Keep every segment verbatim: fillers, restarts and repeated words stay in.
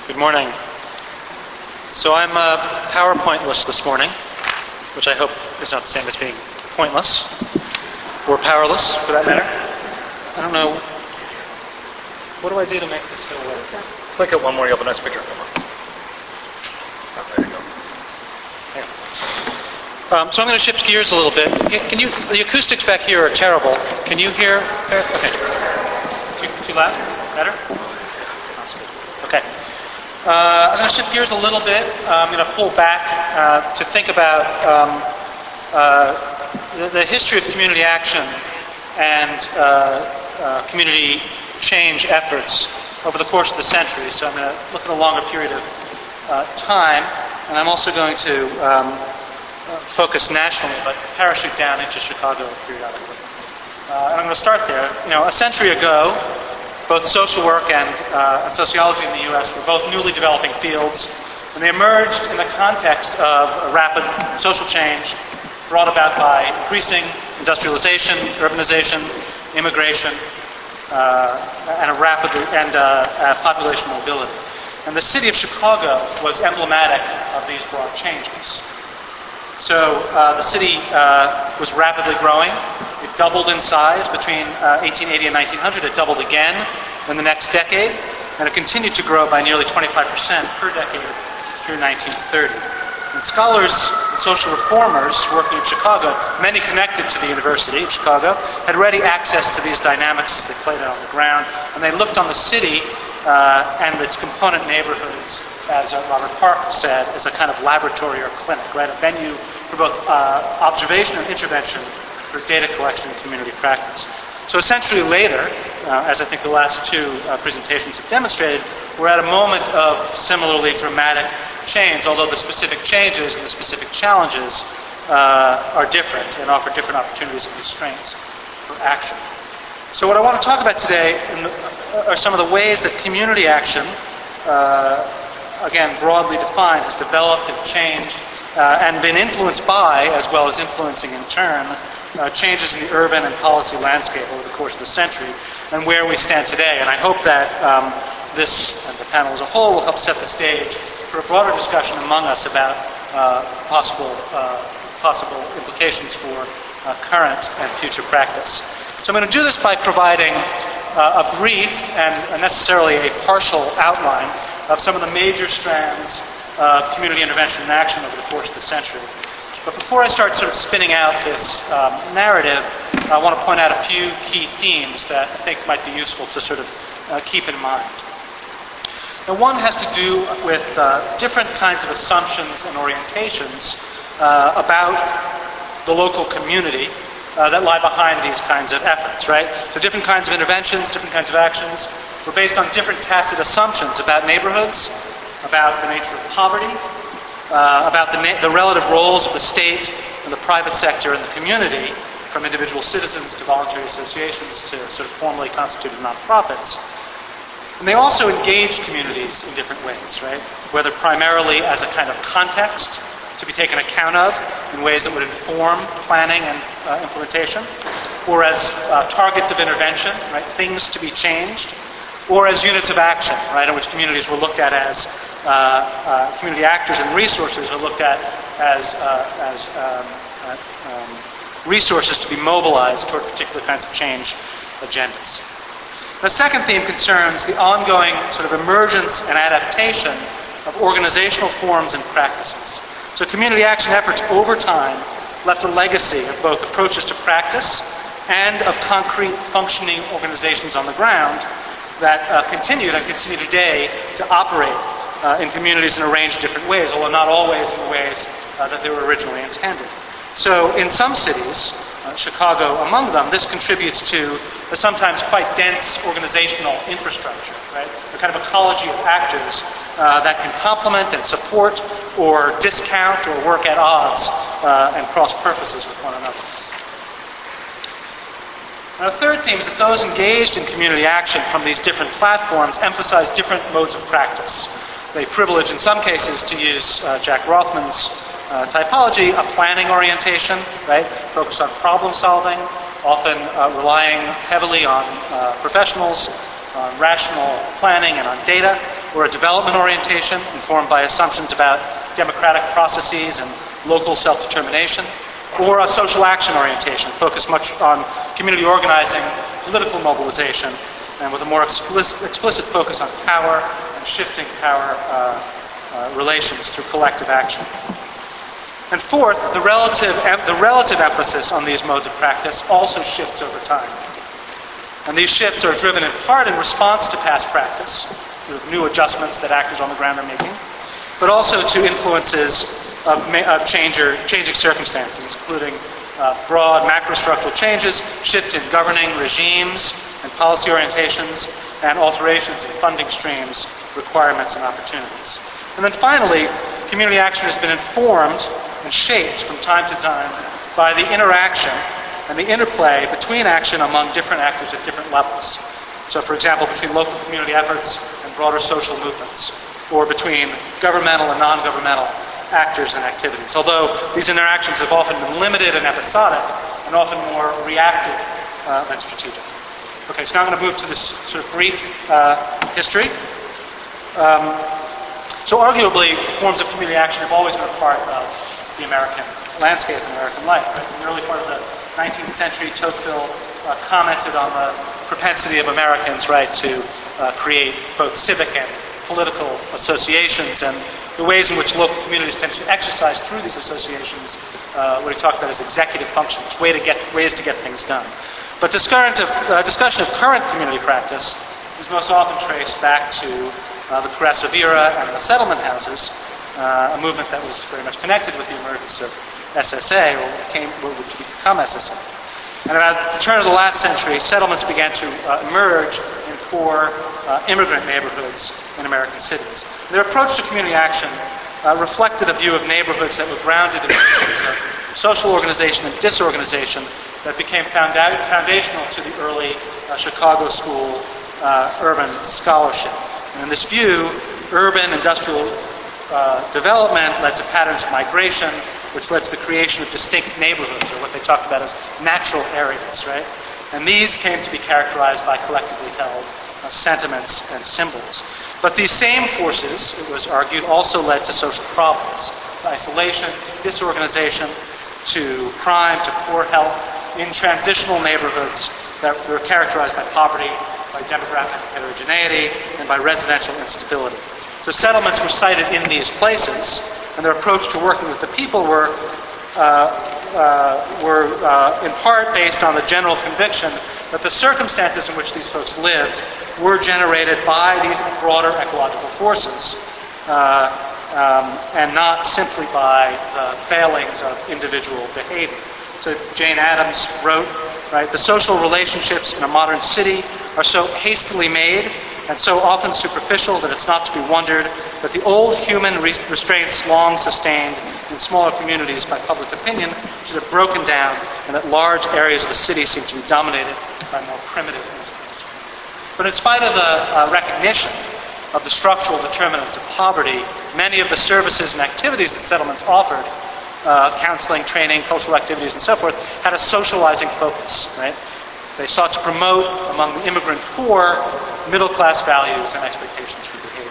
Good morning. So I'm uh, PowerPointless this morning, which I hope is not the same as being pointless, or powerless, for that matter. I don't know. What do I do to make this go away? Click it one more, you have a nice picture. Come on. Oh, there you go. There. Um, so I'm going to shift gears a little bit. Can you? The acoustics back here are terrible. Can you hear? Okay. Too, too loud? Better? Okay. Uh, I'm going to shift gears a little bit. Uh, I'm going to pull back uh, to think about um, uh, the, the history of community action and uh, uh, community change efforts over the course of the century. So I'm going to look at a longer period of uh, time, and I'm also going to um, uh, focus nationally, but parachute down into Chicago periodically. Uh, and I'm going to start there. You know, a century ago, both social work and, uh, and sociology in the U S were both newly developing fields, and they emerged in the context of a rapid social change brought about by increasing industrialization, urbanization, immigration, uh, and a rapid and uh, uh, population mobility. And the city of Chicago was emblematic of these broad changes. So uh, the city uh, was rapidly growing. It doubled in size between uh, eighteen eighty and nineteen hundred. It doubled again in the next decade, and it continued to grow by nearly twenty-five percent per decade through nineteen thirty. And scholars and social reformers working in Chicago, many connected to the University of Chicago, had ready access to these dynamics as they played out on the ground, and they looked on the city uh, and its component neighborhoods, as uh, Robert Park said, as a kind of laboratory or clinic, right? A venue for both uh, observation and intervention for data collection and community practice. So a century later, uh, as I think the last two uh, presentations have demonstrated, we're at a moment of similarly dramatic change, although the specific changes and the specific challenges uh, are different and offer different opportunities and constraints for action. So what I want to talk about today are some of the ways that community action, uh, again, broadly defined, has developed and changed uh, and been influenced by, as well as influencing in turn, uh, changes in the urban and policy landscape over the course of the century and where we stand today. And I hope that um, this and the panel as a whole will help set the stage for a broader discussion among us about uh, possible, uh, possible implications for uh, current and future practice. So I'm going to do this by providing uh, a brief and necessarily a partial outline of some of the major strands of community intervention and action over the course of the century. But before I start sort of spinning out this um, narrative, I want to point out a few key themes that I think might be useful to sort of uh, keep in mind. Now, one has to do with uh, different kinds of assumptions and orientations uh, about the local community uh, that lie behind these kinds of efforts, right? So different kinds of interventions, different kinds of actions were based on different tacit assumptions about neighborhoods, about the nature of poverty, uh, about the, na- the relative roles of the state and the private sector and the community, from individual citizens to voluntary associations to sort of formally constituted nonprofits. And they also engaged communities in different ways, right? Whether primarily as a kind of context to be taken account of in ways that would inform planning and uh, implementation, or as uh, targets of intervention, right? Things to be changed, or as units of action, right? In which communities were looked at as uh, uh, community actors and resources are looked at as uh, as um, uh, um, resources to be mobilized toward particular kinds of change agendas. The second theme concerns the ongoing sort of emergence and adaptation of organizational forms and practices. So community action efforts over time left a legacy of both approaches to practice and of concrete functioning organizations on the ground that uh, continued and continue today to operate uh, in communities in a range of different ways, although not always in the ways uh, that they were originally intended. So in some cities, uh, Chicago among them, this contributes to a sometimes quite dense organizational infrastructure, right? A kind of ecology of actors uh, that can complement and support or discount or work at odds uh, and cross purposes with one another. Now, the third theme is that those engaged in community action from these different platforms emphasize different modes of practice. They privilege, in some cases, to use uh, Jack Rothman's Uh, typology, a planning orientation, right, focused on problem solving, often uh, relying heavily on uh, professionals, on rational planning and on data, or a development orientation informed by assumptions about democratic processes and local self-determination, or a social action orientation focused much on community organizing, political mobilization, and with a more explicit, explicit focus on power and shifting power uh, uh, relations through collective action. And fourth, the relative, the relative emphasis on these modes of practice also shifts over time. And these shifts are driven in part in response to past practice, with new adjustments that actors on the ground are making, but also to influences of, of change or, changing circumstances, including uh, broad macrostructural changes, shift in governing regimes and policy orientations, and alterations in funding streams, requirements, and opportunities. And then finally, community action has been informed and shaped from time to time by the interaction and the interplay between action among different actors at different levels. So, for example, between local community efforts and broader social movements, or between governmental and non-governmental actors and activities. Although these interactions have often been limited and episodic, and often more reactive uh, than strategic. Okay, so now I'm going to move to this sort of brief uh, history. Um, so arguably, forms of community action have always been a part of the American landscape and American life. Right? In the early part of the nineteenth century, Tocqueville uh, commented on the propensity of Americans, right, to uh, create both civic and political associations, and the ways in which local communities tend to exercise through these associations, uh, what he talked about as executive functions, way to get, ways to get things done. But this current of, uh, discussion of current community practice is most often traced back to uh, the Progressive era and the settlement houses, uh, a movement that was very much connected with the emergence of S S A, or became, what would become S S A. And about the turn of the last century, settlements began to uh, emerge in poor uh, immigrant neighborhoods in American cities. Their approach to community action uh, reflected a view of neighborhoods that were grounded in principles of social organization and disorganization that became founda- foundational to the early uh, Chicago School uh, urban scholarship. And in this view, urban industrial uh, development led to patterns of migration, which led to the creation of distinct neighborhoods, or what they talked about as natural areas, right? And these came to be characterized by collectively held uh, sentiments and symbols. But these same forces, it was argued, also led to social problems, to isolation, to disorganization, to crime, to poor health in transitional neighborhoods that were characterized by poverty, by demographic heterogeneity, and by residential instability. So settlements were sited in these places, and their approach to working with the people were, uh, uh, were uh, in part based on the general conviction that the circumstances in which these folks lived were generated by these broader ecological forces, uh, um, and not simply by the failings of individual behavior. So Jane Addams wrote, right, the social relationships in a modern city are so hastily made and so often superficial that it's not to be wondered that the old human re- restraints long sustained in smaller communities by public opinion should have broken down, and that large areas of the city seem to be dominated by more primitive instincts. But in spite of the uh, recognition of the structural determinants of poverty, many of the services and activities that settlements offered, uh, counseling, training, cultural activities, and so forth, had a socializing focus, right? They sought to promote among the immigrant poor middle-class values and expectations for behavior.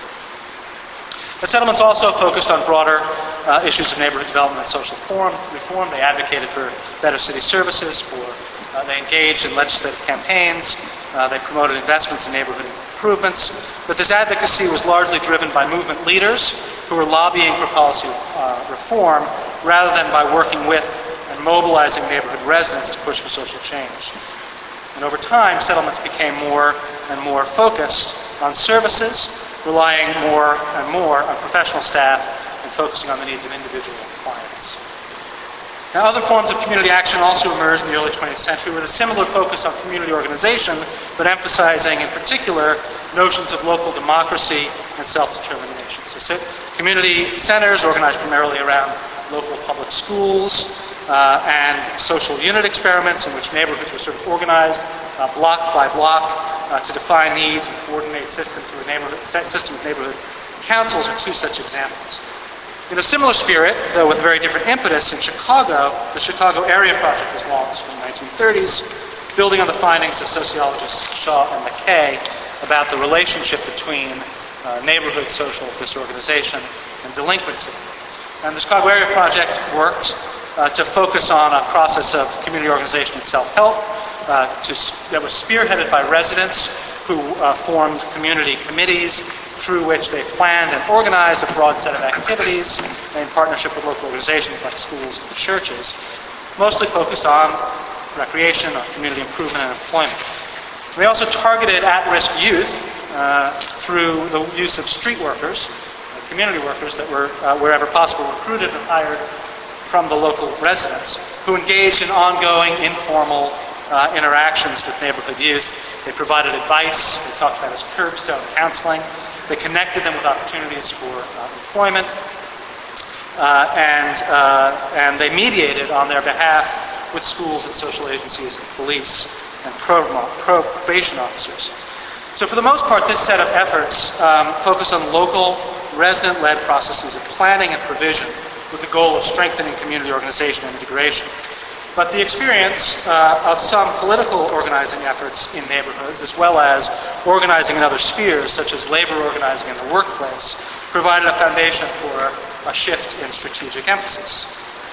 The settlements also focused on broader uh, issues of neighborhood development and social form, reform. They advocated for better city services, for uh, they engaged in legislative campaigns, uh, they promoted investments in neighborhood improvements. But this advocacy was largely driven by movement leaders who were lobbying for policy uh, reform rather than by working with and mobilizing neighborhood residents to push for social change. And over time, settlements became more and more focused on services, relying more and more on professional staff and focusing on the needs of individual clients. Now, other forms of community action also emerged in the early twentieth century with a similar focus on community organization, but emphasizing in particular notions of local democracy and self-determination. So community centers organized primarily around local public schools, uh, and social unit experiments in which neighborhoods were sort of organized uh, block by block uh, to define needs and coordinate system through a neighborhood, system of neighborhood councils are two such examples. In a similar spirit, though with very different impetus, in Chicago, the Chicago Area Project was launched in the nineteen thirties, building on the findings of sociologists Shaw and McKay about the relationship between uh, neighborhood social disorganization, and delinquency. And the Chicago Area Project worked uh, to focus on a process of community organization and self-help uh, to, that was spearheaded by residents who uh, formed community committees through which they planned and organized a broad set of activities in partnership with local organizations like schools and churches, mostly focused on recreation, on community improvement and employment. They also targeted at-risk youth uh, through the use of street workers, uh, community workers that were, uh, wherever possible, recruited and hired from the local residents, who engaged in ongoing informal uh, interactions with neighborhood youth. They provided advice, we talked about as curbstone counseling. They connected them with opportunities for uh, employment, uh, and, uh, and they mediated on their behalf with schools and social agencies and police and probation officers. So for the most part, this set of efforts um, focused on local, resident-led processes of planning and provision with the goal of strengthening community organization and integration. But the experience uh, of some political organizing efforts in neighborhoods, as well as organizing in other spheres, such as labor organizing in the workplace, provided a foundation for a shift in strategic emphasis.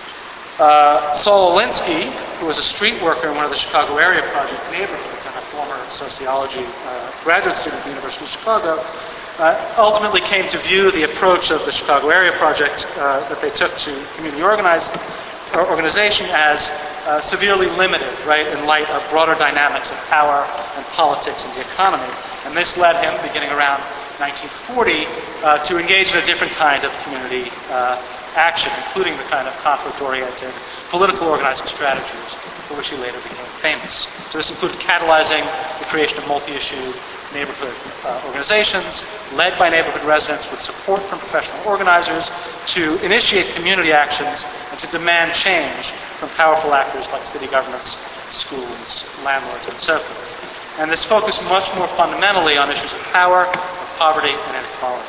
Uh, Saul Alinsky, who was a street worker in one of the Chicago Area Project neighborhoods and a former sociology uh, graduate student at the University of Chicago, uh, ultimately came to view the approach of the Chicago Area Project uh, that they took to community organized, or organization as uh, severely limited, right, in light of broader dynamics of power and politics and the economy. And this led him, beginning around nineteen forty, uh, to engage in a different kind of community uh, action, including the kind of conflict-oriented political organizing strategies for which he later became famous. So this included catalyzing the creation of multi-issue neighborhood uh, organizations led by neighborhood residents with support from professional organizers to initiate community actions and to demand change from powerful actors like city governments, schools, landlords, and so forth. And this focused much more fundamentally on issues of power, of poverty, and inequality.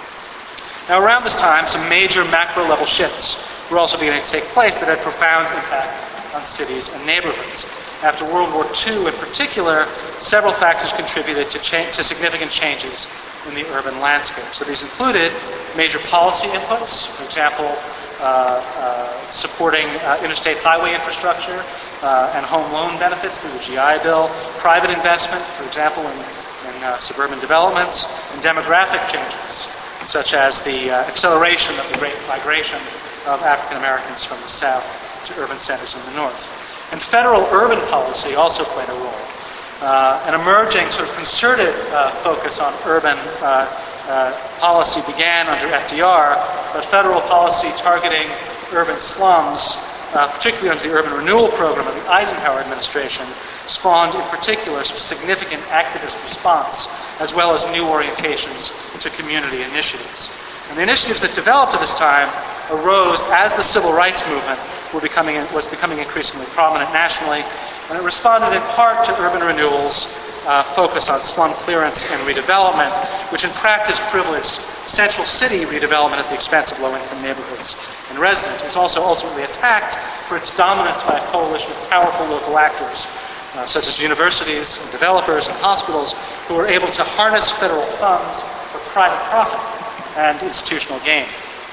Now, around this time, some major macro-level shifts were also beginning to take place that had profound impact on cities and neighborhoods. After World War Two, in particular, several factors contributed to, cha- to significant changes in the urban landscape. So these included major policy inputs, for example, uh, uh, supporting uh, interstate highway infrastructure uh, and home loan benefits through the G I Bill, private investment, for example, in, in uh, suburban developments, and demographic changes, such as the uh, acceleration of the great migration of African Americans from the South to urban centers in the North. And federal urban policy also played a role. Uh, an emerging sort of concerted uh, focus on urban uh, uh, policy began under F D R, but federal policy targeting urban slums, uh, particularly under the Urban Renewal Program of the Eisenhower administration, spawned in particular significant activist response, as well as new orientations to community initiatives. And the initiatives that developed at this time arose as the civil rights movement were becoming, was becoming increasingly prominent nationally, and it responded in part to urban renewal's uh, focus on slum clearance and redevelopment, which in practice privileged central city redevelopment at the expense of low-income neighborhoods and residents. It was also ultimately attacked for its dominance by a coalition of powerful local actors, uh, such as universities and developers and hospitals, who were able to harness federal funds for private profit and institutional gain.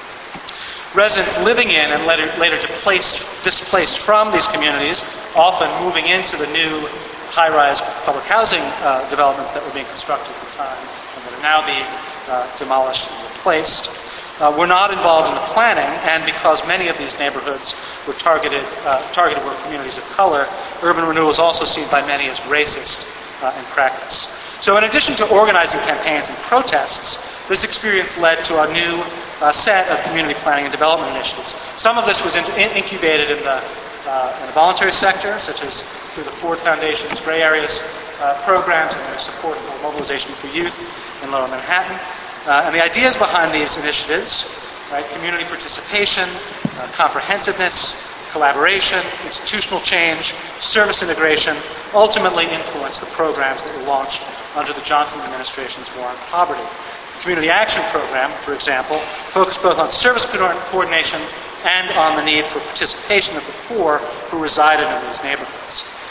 Residents living in and later, later displaced, displaced from these communities, often moving into the new high-rise public housing uh, developments that were being constructed at the time and that are now being uh, demolished and replaced, uh, were not involved in the planning, and because many of these neighborhoods were targeted, uh, targeted were communities of color, urban renewal is also seen by many as racist uh, in practice. So in addition to organizing campaigns and protests, this experience led to a new uh, set of community planning and development initiatives. Some of this was in, in, incubated in the, uh, in the voluntary sector, such as through the Ford Foundation's Gray Areas uh, programs and their support for mobilization for youth in Lower Manhattan. Uh, and the ideas behind these initiatives, right, community participation, uh, comprehensiveness, collaboration, institutional change, service integration, ultimately influenced the programs that were launched under the Johnson administration's War on Poverty. The Community Action Program, for example, focused both on service coordination and on the need for participation of the poor who resided in these neighborhoods.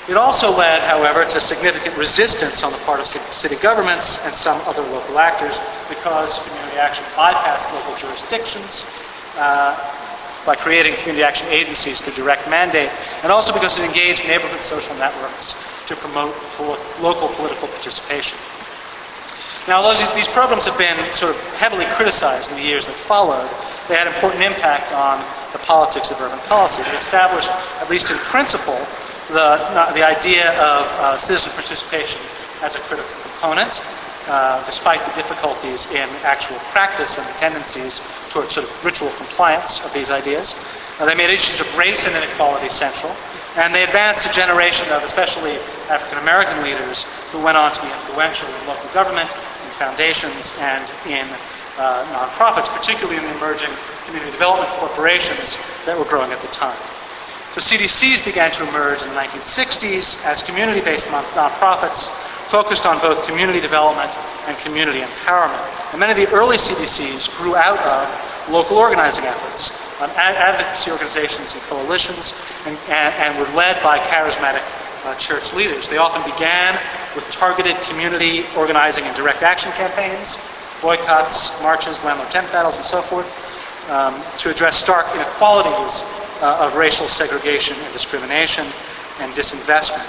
It also led, however, to significant resistance on the part of city governments and some other local actors because community action bypassed local jurisdictions uh, by creating community action agencies through direct mandate, and also because it engaged neighborhood social networks to promote pol- local political participation. Now, although these programs have been sort of heavily criticized in the years that followed, they had important impact on the politics of urban policy. They established, at least in principle, the, the idea of uh, citizen participation as a critical component, uh, despite the difficulties in actual practice and the tendencies toward sort of ritual compliance of these ideas. Uh, they made issues of race and inequality central, and they advanced a generation of especially African American leaders who went on to be influential in local government, in foundations, and in uh, nonprofits, particularly in the emerging community development corporations that were growing at the time. So C D Cs began to emerge in the nineteen sixties as community-based non- nonprofits focused on both community development and community empowerment. And many of the early C D Cs grew out of local organizing efforts, um, ad- advocacy organizations and coalitions, and, and, and were led by charismatic uh, church leaders. They often began with targeted community organizing and direct action campaigns, boycotts, marches, landlord tenant battles, and so forth, um, to address stark inequalities uh, of racial segregation and discrimination and disinvestment.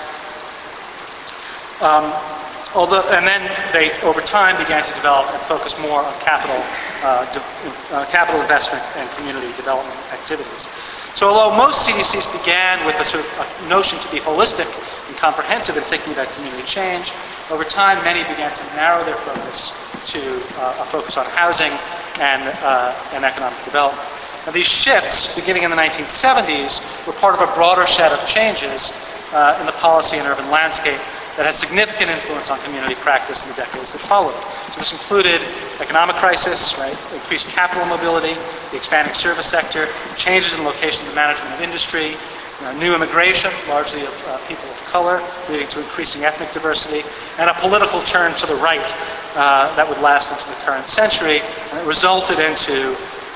Um, although, and then they, over time, began to develop and focus more on capital, uh, de- uh, capital investment and community development activities. So, although most C D Cs began with a sort of a notion to be holistic and comprehensive in thinking about community change, over time, many began to narrow their focus to uh, a focus on housing and, uh, and economic development. Now, these shifts, beginning in the nineteen seventies, were part of a broader set of changes uh, in the policy and urban landscape that had significant influence on community practice in the decades that followed. So this included economic crisis, right, increased capital mobility, the expanding service sector, changes in location and management of industry, you know, new immigration, largely of uh, people of color, leading to increasing ethnic diversity, and a political turn to the right uh, that would last into the current century, and it resulted into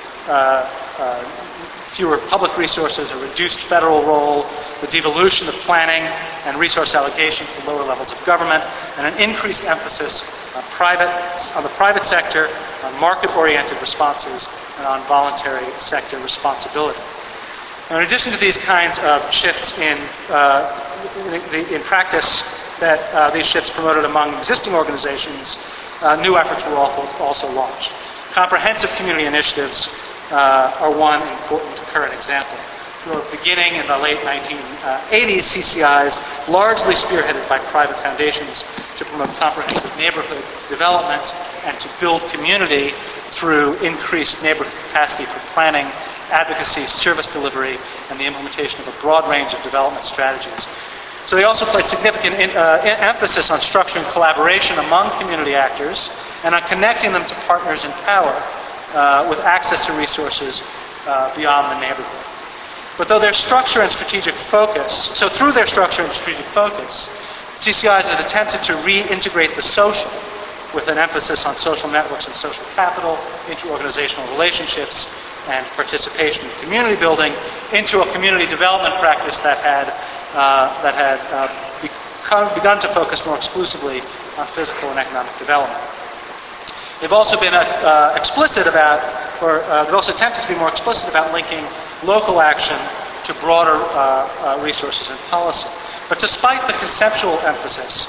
Uh, uh, fewer public resources, a reduced federal role, the devolution of planning and resource allocation to lower levels of government, and an increased emphasis on private, on the private sector, on market-oriented responses, and on voluntary sector responsibility. Now, in addition to these kinds of shifts in, uh, in, in practice that uh, these shifts promoted among existing organizations, uh, new efforts were also, also launched. Comprehensive community initiatives uh, are one important current example. From the beginning in the late nineteen eighties, C C Is, largely spearheaded by private foundations to promote comprehensive neighborhood development and to build community through increased neighborhood capacity for planning, advocacy, service delivery, and the implementation of a broad range of development strategies. So they also place significant in, uh, emphasis on structuring collaboration among community actors and on connecting them to partners in power uh, with access to resources uh, beyond the neighborhood. But though their structure and strategic focus, so through their structure and strategic focus, C C Is have attempted to reintegrate the social with an emphasis on social networks and social capital, interorganizational relationships, and participation in community building into a community development practice that had uh, that had uh, become, begun to focus more exclusively on physical and economic development. They've also been uh, explicit about, or uh, they've also attempted to be more explicit about linking local action to broader uh, uh, resources and policy. But despite the conceptual emphasis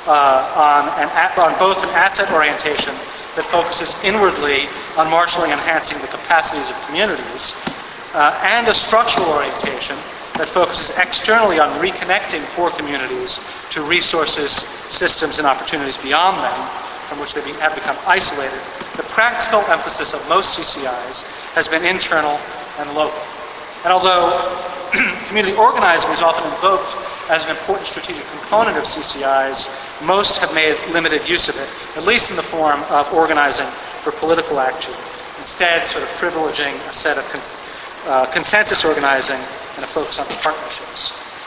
uh, on, an, on both an asset orientation that focuses inwardly on marshaling and enhancing the capacities of communities, uh, and a structural orientation that focuses externally on reconnecting poor communities to resources, systems, and opportunities beyond them, from which they be, have become isolated, the practical emphasis of most C C Is has been internal and local. And although community organizing is often invoked as an important strategic component of C C Is, most have made limited use of it, at least in the form of organizing for political action, instead sort of privileging a set of con- uh, consensus organizing and a focus on partnerships.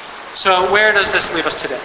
So where does this leave us today?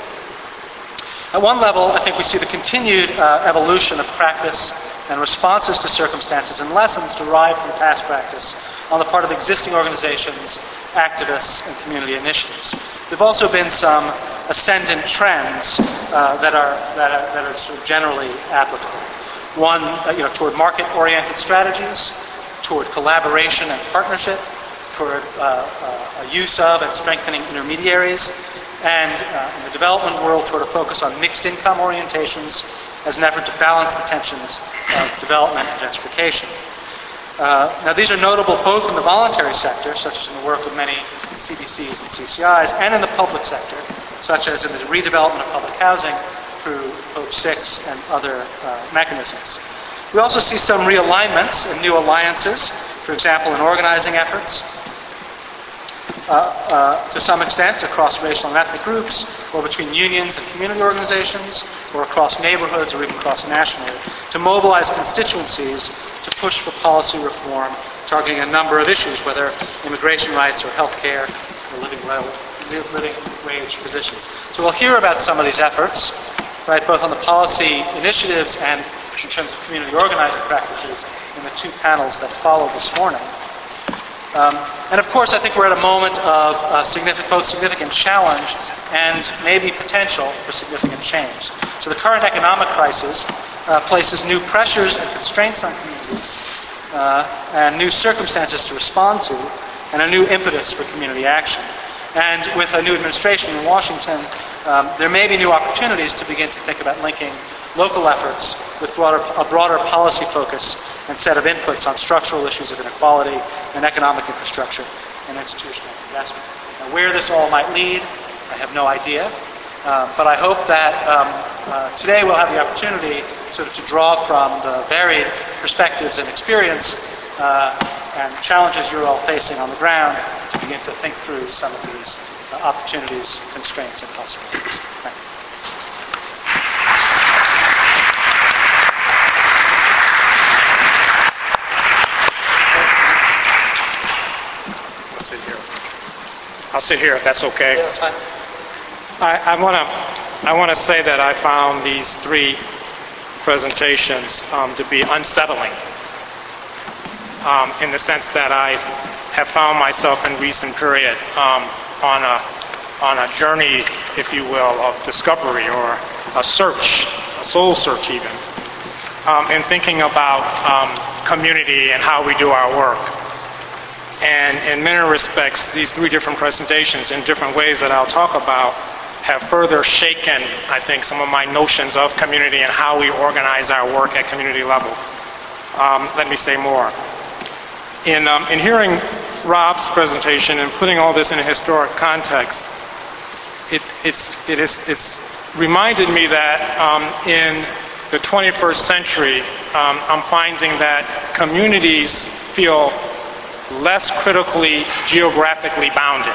At one level, I think we see the continued uh, evolution of practice and responses to circumstances and lessons derived from past practice on the part of existing organizations, activists, and community initiatives. There have also been some ascendant trends uh, that are that are, that are sort of generally applicable. One, uh, you know, toward market-oriented strategies, toward collaboration and partnership, toward uh, uh, a use of and strengthening intermediaries, and uh, in the development world, toward a focus on mixed income orientations as an effort to balance the tensions of development and gentrification. Uh, now, these are notable both in the voluntary sector, such as in the work of many C D Cs and C C Is, and in the public sector, such as in the redevelopment of public housing through Hope six and other uh, mechanisms. We also see some realignments and new alliances, for example, in organizing efforts, uh, uh, to some extent across racial and ethnic groups, or between unions and community organizations, or across neighborhoods, or even cross nationally, to mobilize constituencies to push for policy reform targeting a number of issues, whether immigration rights or health care or living, living wage positions. So we'll hear about some of these efforts, right, both on the policy initiatives and in terms of community organizing practices in the two panels that follow this morning. Um, and of course, I think we're at a moment of uh, significant, both significant challenge and maybe potential for significant change. So the current economic crisis uh, places new pressures and constraints on communities uh, and new circumstances to respond to, and a new impetus for community action. And with a new administration in Washington, um, there may be new opportunities to begin to think about linking local efforts with broader, a broader policy focus and set of inputs on structural issues of inequality and economic infrastructure and institutional investment. Now, where this all might lead, I have no idea, uh, but I hope that um, uh, today we'll have the opportunity sort of to draw from the varied perspectives and experience uh, and challenges you're all facing on the ground to begin to think through some of these uh, opportunities, constraints, and possibilities. Thank you. Sit here. I'll sit here if that's okay. Yeah, that's fine. I want to I want to say that I found these three presentations um, to be unsettling um, in the sense that I have found myself in recent period um, on a on a journey, if you will, of discovery or a search, a soul search even, um, in thinking about um, community and how we do our work. And in many respects, these three different presentations in different ways that I'll talk about have further shaken, I think, some of my notions of community and how we organize our work at community level. Um, let me say more. In, um, in hearing Rob's presentation and putting all this in a historic context, it, it's, it is, it's reminded me that um, in the twenty-first century, um, I'm finding that communities feel less critically geographically bounded.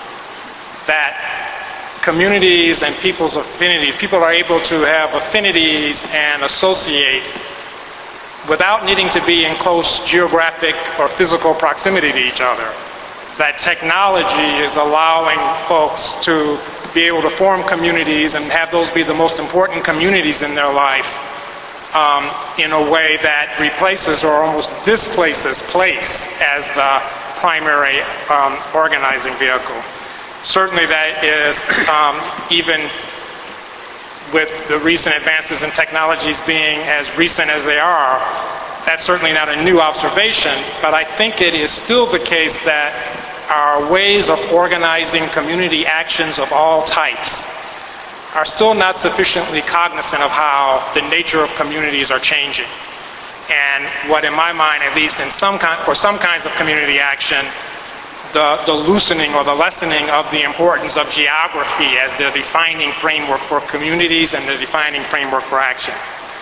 That communities and people's affinities, people are able to have affinities and associate without needing to be in close geographic or physical proximity to each other. That technology is allowing folks to be able to form communities and have those be the most important communities in their life um, in a way that replaces or almost displaces place as the primary um, organizing vehicle. Certainly that is, um, even with the recent advances in technologies being as recent as they are, that's certainly not a new observation, but I think it is still the case that our ways of organizing community actions of all types are still not sufficiently cognizant of how the nature of communities are changing. And what in my mind, at least in some kind, for some kinds of community action, the, the loosening or the lessening of the importance of geography as the defining framework for communities and the defining framework for action.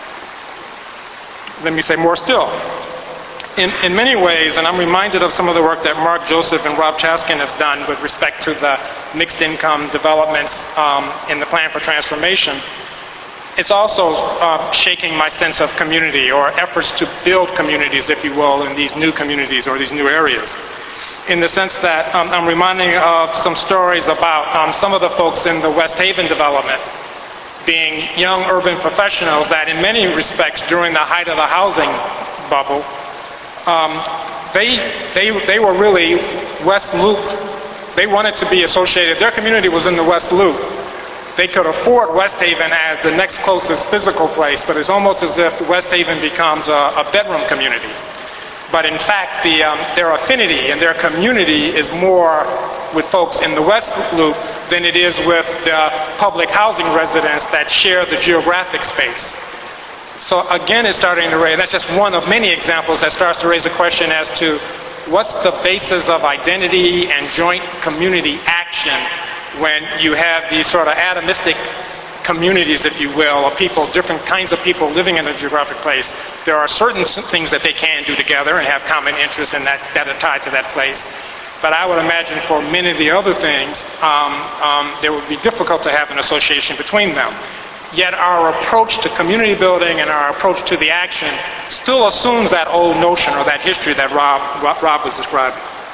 Let me say more still. In, in many ways, and I'm reminded of some of the work that Mark Joseph and Rob Chaskin have done with respect to the mixed income developments um, in the Plan for Transformation, it's also uh, shaking my sense of community or efforts to build communities, if you will, in these new communities or these new areas. In the sense that um, I'm reminding of some stories about um, some of the folks in the West Haven development being young urban professionals that in many respects during the height of the housing bubble um, they, they, they were really West Loop. They wanted to be associated. Their community was in the West Loop. They could afford West Haven as the next closest physical place, but it's almost as if West Haven becomes a, a bedroom community. But in fact, the, um, their affinity and their community is more with folks in the West Loop than it is with the public housing residents that share the geographic space. So again, it's starting to raise, that's just one of many examples that starts to raise a question as to what's the basis of identity and joint community action when you have these sort of atomistic communities, if you will, of people, different kinds of people living in a geographic place. There are certain things that they can do together and have common interests in that, that are tied to that place. But I would imagine for many of the other things, um, um, there would be difficult to have an association between them. Yet our approach to community building and our approach to the action still assumes that old notion or that history that Rob, Rob was describing.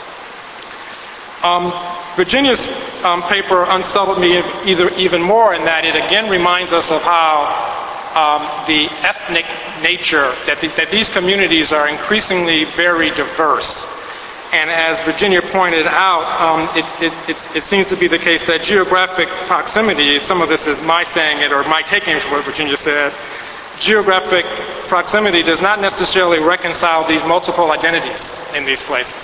Um, Virginia's um, paper unsettled me either even more in that it again reminds us of how um, the ethnic nature, that, the, that these communities are increasingly very diverse. And as Virginia pointed out, um, it, it, it, it seems to be the case that geographic proximity, some of this is my saying it or my taking from what Virginia said, geographic proximity does not necessarily reconcile these multiple identities in these places.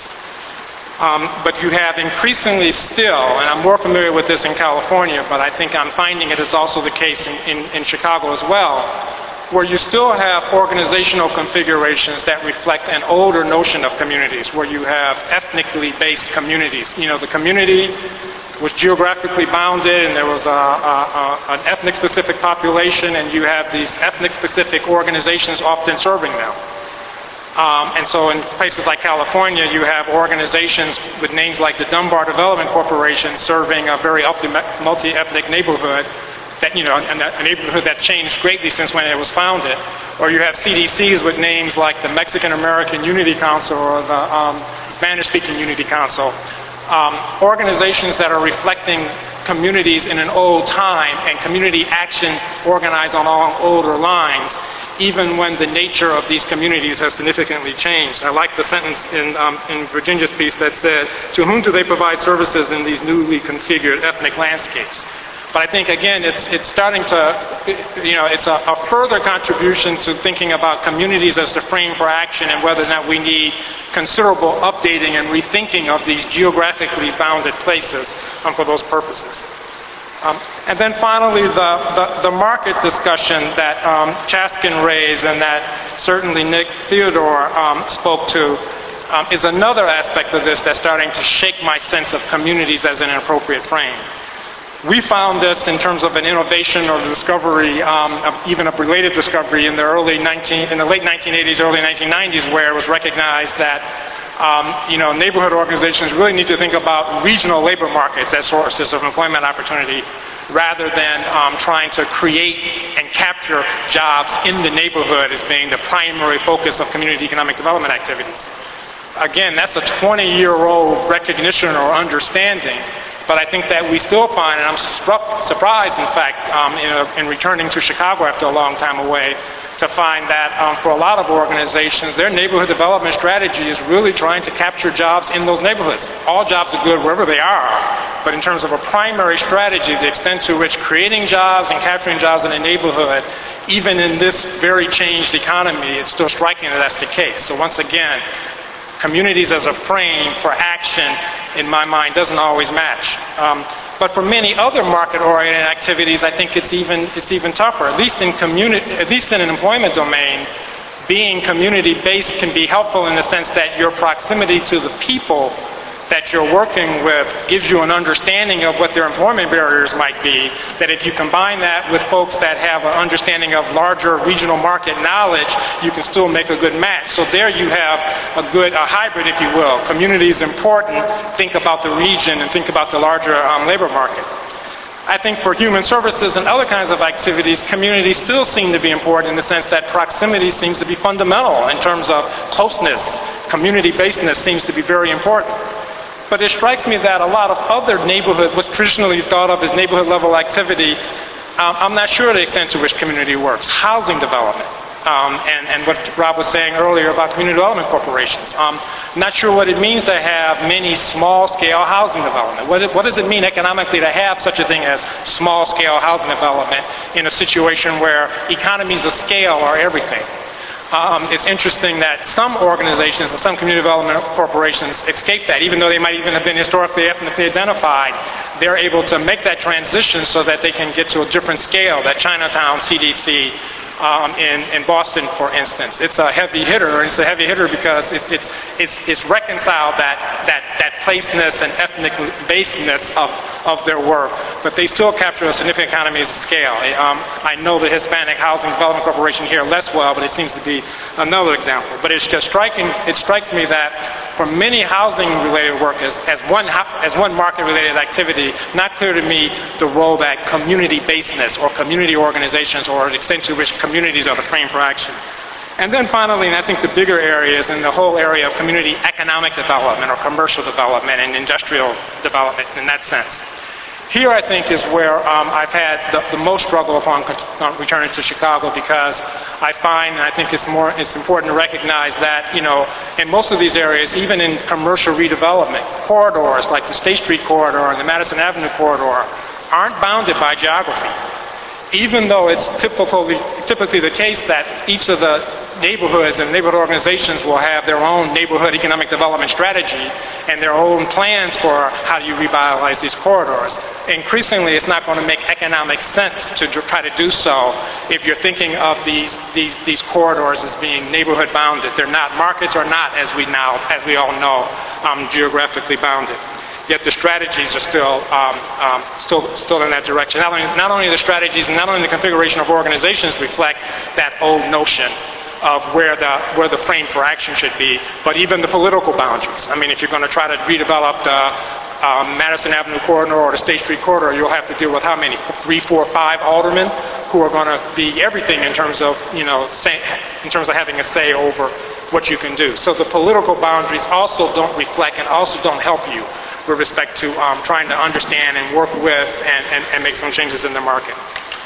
Um, but you have increasingly still, and I'm more familiar with this in California, but I think I'm finding it is also the case in, in, in Chicago as well, where you still have organizational configurations that reflect an older notion of communities, where you have ethnically based communities. You know, the community was geographically bounded and there was a, a, a, an ethnic specific population, and you have these ethnic specific organizations often serving them. Um, and so in places like California, you have organizations with names like the Dunbar Development Corporation serving a very multi-ethnic neighborhood, that, you know, a neighborhood that changed greatly since when it was founded. Or you have C D Cs with names like the Mexican American Unity Council or the um, Spanish-speaking Unity Council. Um, organizations that are reflecting communities in an old time and community action organized along older lines, even when the nature of these communities has significantly changed. I like the sentence in, um, in Virginia's piece that said, to whom do they provide services in these newly configured ethnic landscapes? But I think, again, it's, it's starting to, you know, it's a, a further contribution to thinking about communities as the frame for action and whether or not we need considerable updating and rethinking of these geographically bounded places um, for those purposes. Um, and then finally, the, the, the market discussion that um, Chaskin raised and that certainly Nick Theodore um, spoke to um, is another aspect of this that's starting to shake my sense of communities as an appropriate frame. We found this in terms of an innovation or discovery, um, of even a related discovery in the early nineteen, in the late nineteen eighties, early nineteen nineties, where it was recognized that Um, you know, neighborhood organizations really need to think about regional labor markets as sources of employment opportunity rather than um, trying to create and capture jobs in the neighborhood as being the primary focus of community economic development activities. Again, that's a twenty-year-old recognition or understanding, but I think that we still find, and I'm surprised, in fact, um, in, a, in returning to Chicago after a long time away, to find that um, for a lot of organizations, their neighborhood development strategy is really trying to capture jobs in those neighborhoods. All jobs are good wherever they are, but in terms of a primary strategy, the extent to which creating jobs and capturing jobs in a neighborhood, even in this very changed economy, it's still striking that that's the case. So once again, communities as a frame for action, in my mind, doesn't always match. Um, But for many other market-oriented activities, I think it's even it's even tougher. At least in community, at least in an employment domain, being community-based can be helpful in the sense that your proximity to the people that you're working with gives you an understanding of what their employment barriers might be. That if you combine that with folks that have an understanding of larger regional market knowledge, you can still make a good match. So there you have a good a hybrid, if you will. Community is important. Think about the region and think about the larger um, labor market. I think for human services and other kinds of activities, communities still seem to be important in the sense that proximity seems to be fundamental in terms of closeness. Community-basedness seems to be very important. But it strikes me that a lot of other neighborhood, what's traditionally thought of as neighborhood level activity, um, I'm not sure the extent to which community works. Housing development. Um, and, and what Rob was saying earlier about community development corporations. Um, not sure what it means to have many small-scale housing development. What, it, what does it mean economically to have such a thing as small-scale housing development in a situation where economies of scale are everything? Um, it's interesting that some organizations and some community development corporations escape that, even though they might even have been historically ethnically identified. They're able to make that transition so that they can get to a different scale, that Chinatown C D C um, in, in Boston, for instance. It's a heavy hitter, and it's a heavy hitter because it's, it's, it's, it's reconciled that, that, that placeness and ethnic basedness of, of their work, but they still capture a significant economies of scale. Um, I know the Hispanic Housing Development Corporation here less well, but it seems to be another example. But it's just striking, it strikes me that for many housing-related work as, as one, as one market-related activity, not clear to me the role that community-basedness or community organizations or the extent to which communities are the frame for action. And then finally, and I think the bigger area is in the whole area of community economic development or commercial development and industrial development in that sense. Here, I think, is where um, I've had the, the most struggle upon uh, returning to Chicago, because I find, and I think it's more, it's important to recognize that, you know, in most of these areas, even in commercial redevelopment, corridors like the State Street corridor and the Madison Avenue corridor aren't bounded by geography. Even though it's typically, typically the case that each of the neighborhoods and neighborhood organizations will have their own neighborhood economic development strategy and their own plans for how do you revitalize these corridors. Increasingly, it's not going to make economic sense to try to do so if you're thinking of these, these, these corridors as being neighborhood bounded. They're not. Markets are not, as we now, as we all know, um, geographically bounded. Yet the strategies are still, um, um, still, still in that direction. Not only, not only the strategies and not only the configuration of organizations reflect that old notion of where the, where the frame for action should be, but even the political boundaries. I mean, if you're going to try to redevelop the um, Madison Avenue corridor or the State Street corridor, you'll have to deal with how many? Three, four, five aldermen who are going to be everything in terms of, you know, say, in terms of having a say over what you can do. So the political boundaries also don't reflect and also don't help you with respect to um, trying to understand and work with and, and, and make some changes in the market.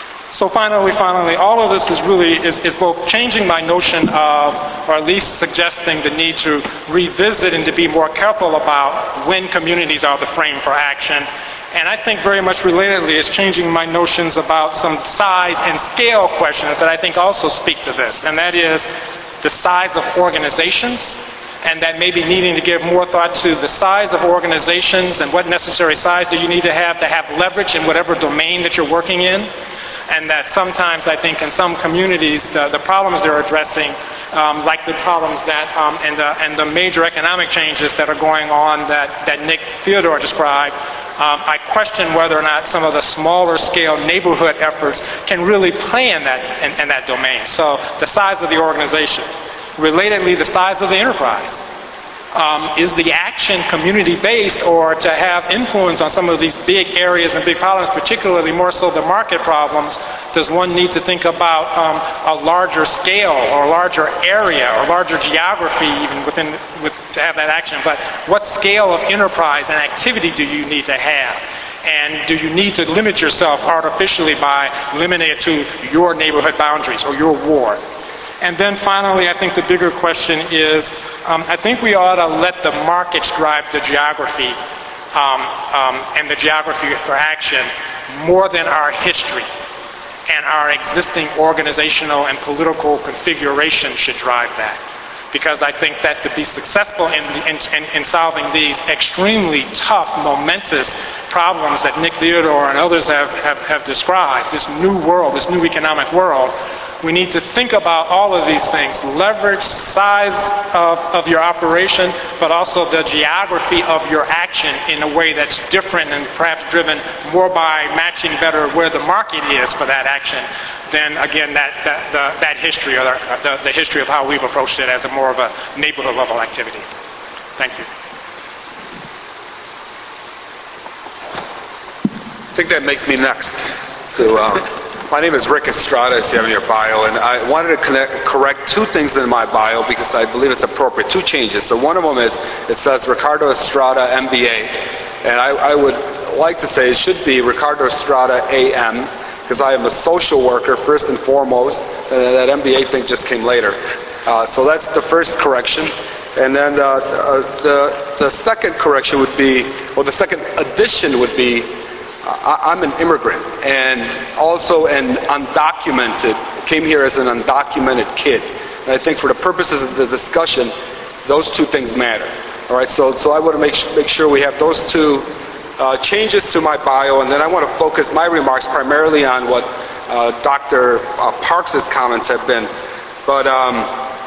So finally, finally, all of this is really is, is both changing my notion of, or at least suggesting the need to revisit and to be more careful about when communities are the frame for action. And I think very much relatedly is changing my notions about some size and scale questions that I think also speak to this. And that is the size of organizations, and that maybe needing to give more thought to the size of organizations and what necessary size do you need to have to have leverage in whatever domain that you're working in. And that sometimes I think in some communities the, the problems they're addressing, um, like the problems that um, and, the, and the major economic changes that are going on that, that Nick Theodore described, um, I question whether or not some of the smaller scale neighborhood efforts can really play in that, in, in that domain. So the size of the organization. Relatedly, the size of the enterprise. Um, is the action community-based, or to have influence on some of these big areas and big problems, particularly more so the market problems, does one need to think about um, a larger scale or a larger area or larger geography even within with, to have that action? But what scale of enterprise and activity do you need to have? And do you need to limit yourself artificially by limiting it to your neighborhood boundaries or your ward? And then finally, I think the bigger question is, um, I think we ought to let the markets drive the geography um, um, and the geography for action more than our history and our existing organizational and political configuration should drive that. Because I think that to be successful in, in, in, in solving these extremely tough, momentous problems that Nick Theodore and others have, have, have described, this new world, this new economic world, we need to think about all of these things. Leverage size of, of your operation, but also the geography of your action in a way that's different and perhaps driven more by matching better where the market is for that action than, again, that, that, the, that history or the, the, the history of how we've approached it as a more of a neighborhood level activity. Thank you. I think that makes me next. So, um, my name is Rick Estrada, as you have in your bio, and I wanted to connect, correct two things in my bio because I believe it's appropriate, two changes. So one of them is, it says Ricardo Estrada, M B A, and I, I would like to say it should be Ricardo Estrada, A M, because I am a social worker first and foremost, and that M B A thing just came later. Uh, so that's the first correction. And then uh, uh, the, the second correction would be, or the second addition would be, uh, I'm an immigrant and also an undocumented, came here as an undocumented kid. And I think for the purposes of the discussion, those two things matter. All right, so, so I want to make, make sure we have those two uh, changes to my bio, and then I want to focus my remarks primarily on what uh, Doctor Uh, Parks' comments have been. But um,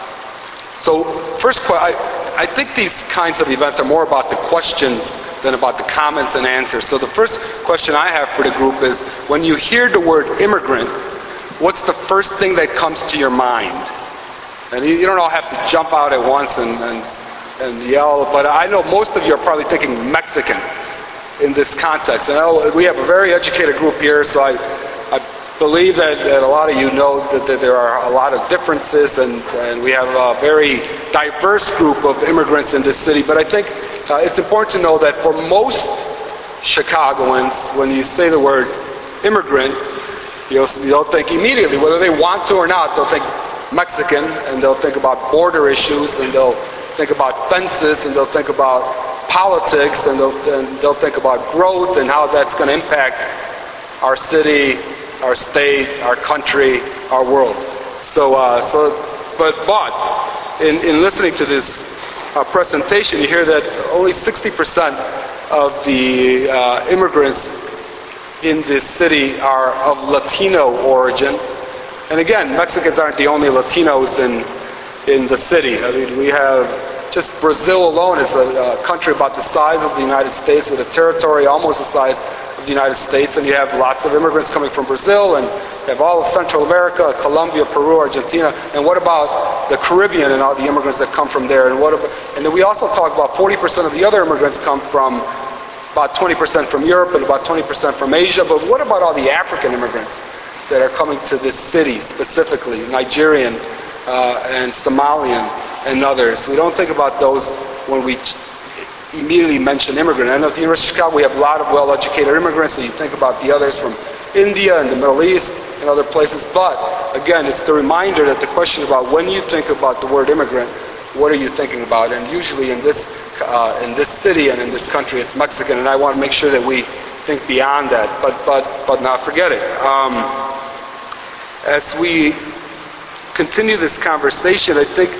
So first, I, I think these kinds of events are more about the questions than about the comments and answers. So the first question I have for the group is, when you hear the word immigrant, what's the first thing that comes to your mind? And you, you don't all have to jump out at once and, and, and yell, but I know most of you are probably thinking Mexican in this context. And I know we have a very educated group here, so I, I believe that, that a lot of you know that, that there are a lot of differences, and, and we have a very diverse group of immigrants in this city. But I think uh, it's important to know that for most Chicagoans, when you say the word immigrant, you'll, you'll think immediately, whether they want to or not, they'll think Mexican, and they'll think about border issues, and they'll think about fences, and they'll think about politics, and they'll, and they'll think about growth and how that's going to impact our city, our state, our country, our world. So, uh, so, but, but, in, in listening to this uh, presentation, you hear that only sixty percent of the uh, immigrants in this city are of Latino origin. And again, Mexicans aren't the only Latinos in in the city. I mean, we have just Brazil alone is a, a country about the size of the United States, with a territory almost the size of the United States, and you have lots of immigrants coming from Brazil, and you have all of Central America, Colombia, Peru, Argentina, and what about the Caribbean and all the immigrants that come from there? And what about, and then we also talk about forty percent of the other immigrants come from, about twenty percent from Europe and about twenty percent from Asia, but what about all the African immigrants that are coming to this city specifically, Nigerian uh, and Somalian and others? We don't think about those when we immediately mention immigrant. I know at the University of Chicago we have a lot of well-educated immigrants, so you think about the others from India and the Middle East and other places. But again, it's the reminder that the question about when you think about the word immigrant, what are you thinking about? And usually in this uh, in this city and in this country, it's Mexican, and I want to make sure that we think beyond that, but but but not forget it. Um, as we continue this conversation, I think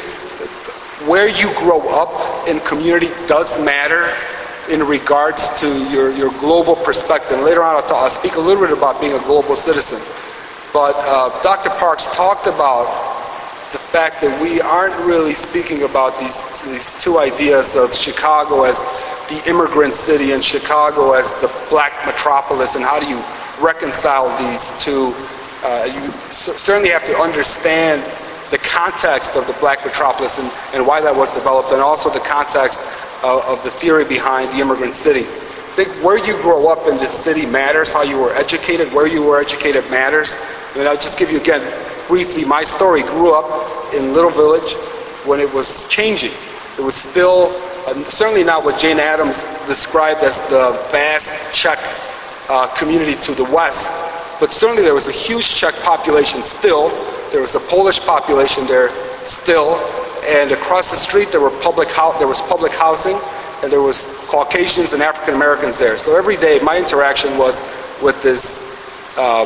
where you grow up in community does matter in regards to your, your global perspective. Later on, I'll, talk, I'll speak a little bit about being a global citizen. But uh, Doctor Parks talked about the fact that we aren't really speaking about these, these two ideas of Chicago as the immigrant city and Chicago as the black metropolis, and how do you reconcile these two. Uh, you c- certainly have to understand the context of the black metropolis and, and why that was developed, and also the context uh, of the theory behind the immigrant city. I think where you grow up in this city matters, how you were educated, where you were educated matters. I mean, I'll just give you again briefly my story. Grew up in Little Village when it was changing. It was still uh, certainly not what Jane Addams described as the vast Czech uh, community to the west, but certainly there was a huge Czech population still. There was a Polish population there still, and across the street there were public ho- there was public housing, and there was Caucasians and African Americans there. So every day my interaction was with this uh,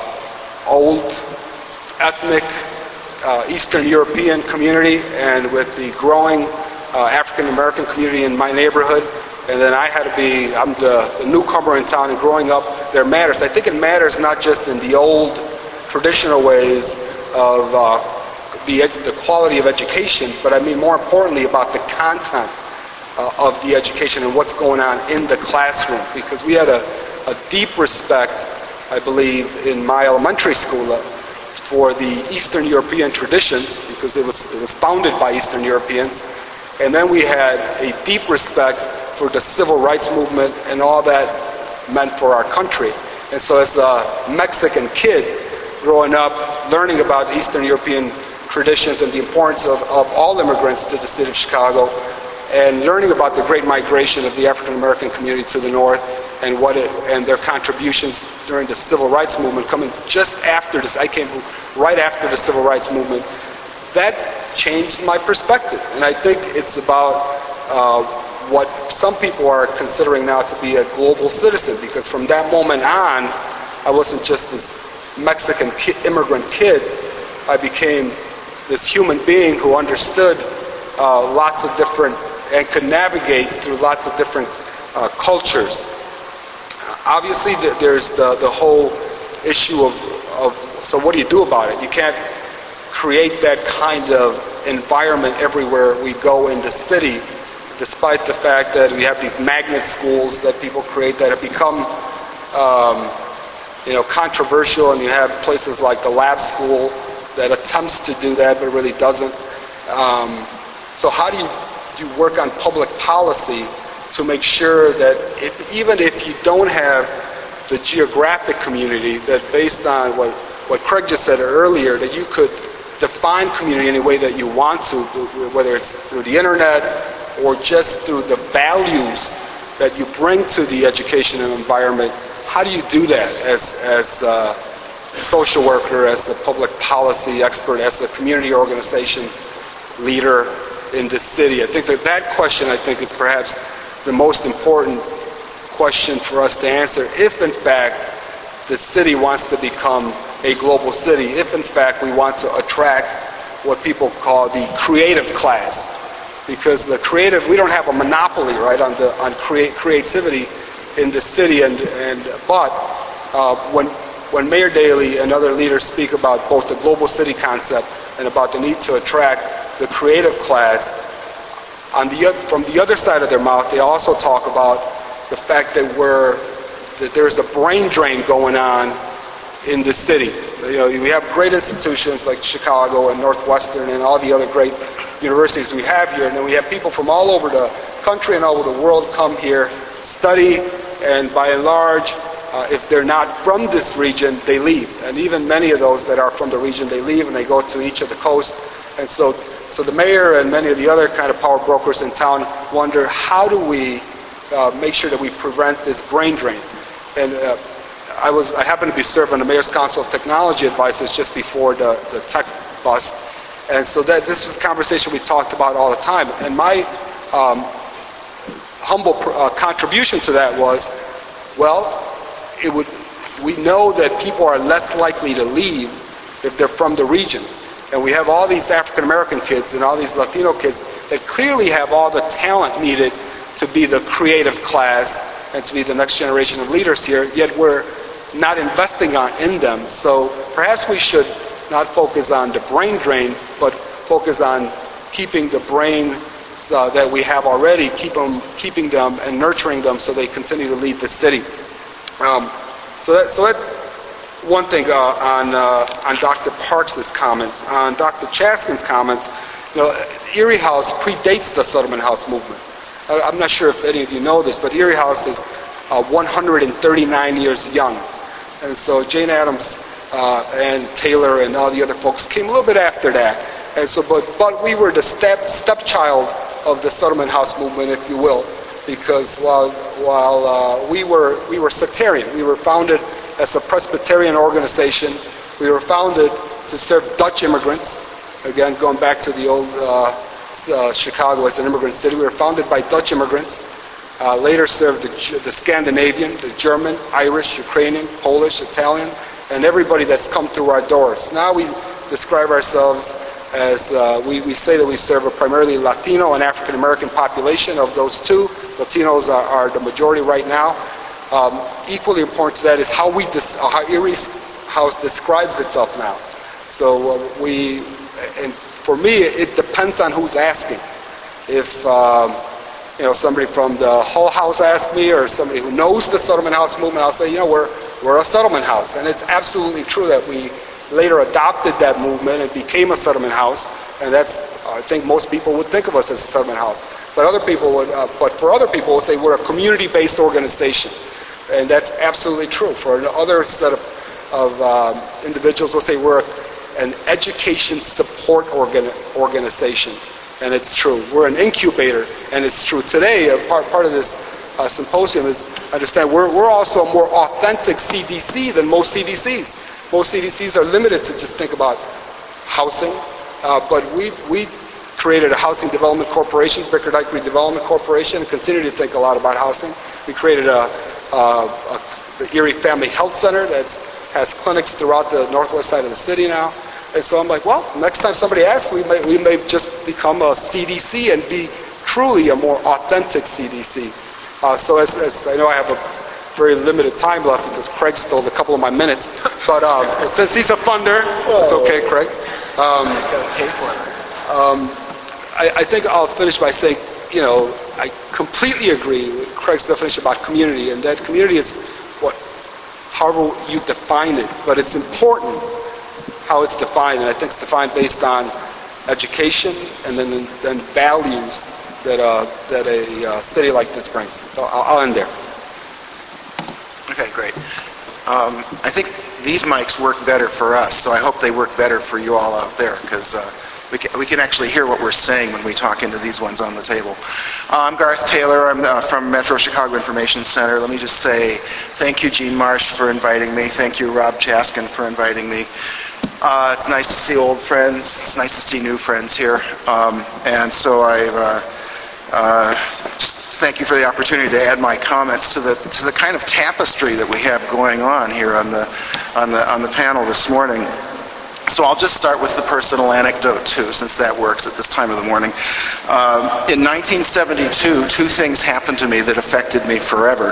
old ethnic uh, Eastern European community and with the growing uh, African American community in my neighborhood. And then I had to be, I'm the, the newcomer in town, and growing up there matters. I think it matters not just in the old traditional ways of uh, the, ed- the quality of education, but I mean more importantly about the content uh, of the education and what's going on in the classroom. Because we had a, a deep respect, I believe, in my elementary school uh, for the Eastern European traditions, because it was it was founded by Eastern Europeans. And then we had a deep respect for the civil rights movement and all that meant for our country. And so as a Mexican kid growing up, learning about Eastern European traditions and the importance of, of all immigrants to the city of Chicago, and learning about the great migration of the African American community to the north and what it, and their contributions during the civil rights movement, coming just after this. I came right after the civil rights movement. That changed my perspective, and I think it's about uh, what some people are considering now to be a global citizen, because from that moment on, I wasn't just this Mexican ki- immigrant kid. I became this human being who understood uh, lots of different, and could navigate through lots of different uh, cultures. Obviously, there's the, the whole issue of, of, so what do you do about it? You can't create that kind of environment everywhere we go in the city, despite the fact that we have these magnet schools that people create that have become, um, you know, controversial, and you have places like the Lab School that attempts to do that but really doesn't. Um, so how do you, do you work on public policy to make sure that if, even if you don't have the geographic community, that based on what, what Craig just said earlier, that you could define community any way that you want to, whether it's through the internet or just through the values that you bring to the education and environment. How do you do that as, as a social worker, as a public policy expert, as a community organization leader in this city? I think that that question, I think, is perhaps the most important question for us to answer if, in fact, the city wants to become a global city, if, in fact, we want to attract what people call the creative class. Because the creative, we don't have a monopoly, right, on the on create, creativity in the city, and and but uh, when when Mayor Daley and other leaders speak about both the global city concept and about the need to attract the creative class, on the from the other side of their mouth, they also talk about the fact that we're that there's a brain drain going on in the city. You know, we have great institutions like Chicago and Northwestern and all the other great universities we have here, and then we have people from all over the country and all over the world come here, study, and by and large, uh, if they're not from this region, they leave. And even many of those that are from the region, they leave and they go to each of the coasts. And so, so the mayor and many of the other kind of power brokers in town wonder, how do we uh, make sure that we prevent this brain drain? And uh, I was I happened to be serving the Mayor's Council of Technology Advisors just before the, the tech bust, and so that this was a conversation we talked about all the time. And my um, humble uh, contribution to that was, well, it would we know that people are less likely to leave if they're from the region, and we have all these African American kids and all these Latino kids that clearly have all the talent needed to be the creative class and to be the next generation of leaders here, yet we're not investing on, in them. So perhaps we should not focus on the brain drain, but focus on keeping the brain uh, that we have already, keep them, keeping them and nurturing them so they continue to lead the city. Um, so that, so that one thing uh, on uh, on Doctor Parks' comments. On Doctor Chaskin's comments, you know, Erie House predates the Settlement House movement. I'm not sure if any of you know this, but Erie House is uh, one hundred thirty-nine years young. And so Jane Addams uh, and Taylor and all the other folks came a little bit after that. And so, but, but we were the step stepchild of the Settlement House movement, if you will, because while while uh, we were we were sectarian, we were founded as a Presbyterian organization. We were founded to serve Dutch immigrants. Again, going back to the old uh, uh, Chicago as an immigrant city, we were founded by Dutch immigrants. Uh, later served the, the Scandinavian, the German, Irish, Ukrainian, Polish, Italian, and everybody that's come through our doors. Now we describe ourselves as, uh, we, we say that we serve a primarily Latino and African American population. Of those two, Latinos are, are the majority right now. Um, equally important to that is how we, dis- uh, how Erie House describes itself now. So uh, we, and for me, it depends on who's asking. If, um, you know, somebody from the Hull House asked me, or somebody who knows the Settlement House movement, I'll say, you know, we're we're a settlement house. And it's absolutely true that we later adopted that movement and became a settlement house. And that's, I think most people would think of us as a settlement house. But other people would, uh, but for other people, would say we're a community-based organization. And that's absolutely true. For another set of, of um, individuals, will say we're a, an education support organ, organization. And it's true. We're an incubator, and it's true. Today, a part, part of this uh, symposium is understand we're, we're also a more authentic C D C than most C D Cs. Most C D Cs are limited to just think about housing, uh, but we we created a housing development corporation, Bickerdike Redevelopment Corporation, and continue to think a lot about housing. We created a, a, a the Erie Family Health Center that has clinics throughout the northwest side of the city now. And so I'm like, well, next time somebody asks, we may, we may just become a C D C and be truly a more authentic C D C. Uh, so as, as I know I have a very limited time left because Craig stole a couple of my minutes, but um, since he's a funder, it's okay, Craig. Um, um, I, I think I'll finish by saying, you know, I completely agree with Craig's definition about community, and that community is what, however you define it, but it's important how it's defined, and I think it's defined based on education and then then values that uh, that a uh, city like this brings. So I'll, I'll end there. Okay, great. Um, I think these mics work better for us, so I hope they work better for you all out there, because uh, we can, we can actually hear what we're saying when we talk into these ones on the table. Uh, I'm Garth Taylor. I'm uh, from Metro Chicago Information Center. Let me just say thank you, Gene Marsh, for inviting me. Thank you, Rob Chaskin, for inviting me. Uh, it's nice to see old friends. It's nice to see new friends here. Um, and so I uh, uh, just thank you for the opportunity to add my comments to the to the kind of tapestry that we have going on here on the on the on the panel this morning. So I'll just start with the personal anecdote too, since that works at this time of the morning. Um, in nineteen seventy-two, two things happened to me that affected me forever.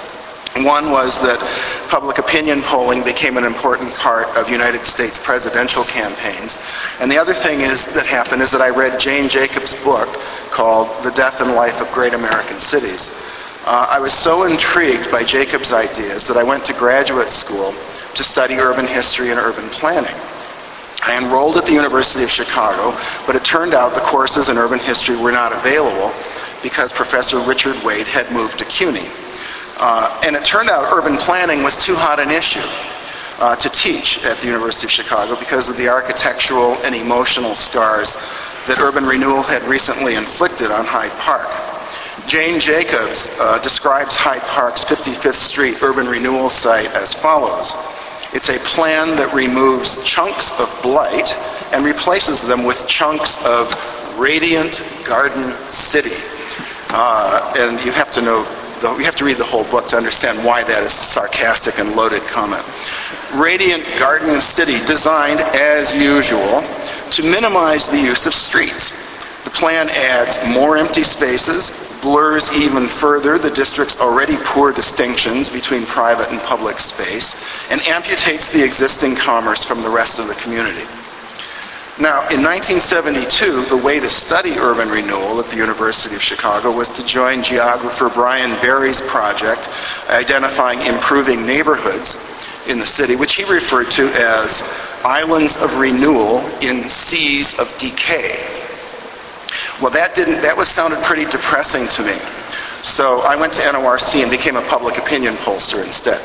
One was that public opinion polling became an important part of United States presidential campaigns. And the other thing is that happened is that I read Jane Jacobs' book called The Death and Life of Great American Cities. Uh, I was so intrigued by Jacobs' ideas that I went to graduate school to study urban history and urban planning. I enrolled at the University of Chicago, but it turned out the courses in urban history were not available because Professor Richard Wade had moved to CUNY. Uh, and it turned out urban planning was too hot an issue uh, to teach at the University of Chicago because of the architectural and emotional scars that urban renewal had recently inflicted on Hyde Park. Jane Jacobs uh, describes Hyde Park's fifty-fifth Street urban renewal site as follows. It's a plan that removes chunks of blight and replaces them with chunks of radiant garden city. Uh, and you have to know You have to read the whole book to understand why that is a sarcastic and loaded comment. Radiant Garden City, designed as usual to minimize the use of streets. The plan adds more empty spaces, blurs even further the district's already poor distinctions between private and public space, and amputates the existing commerce from the rest of the community. Now, in nineteen seventy-two, the way to study urban renewal at the University of Chicago was to join geographer Brian Barry's project identifying improving neighborhoods in the city, which he referred to as islands of renewal in seas of decay. Well, that didn't, that was sounded pretty depressing to me. So I went to N O R C and became a public opinion pollster instead.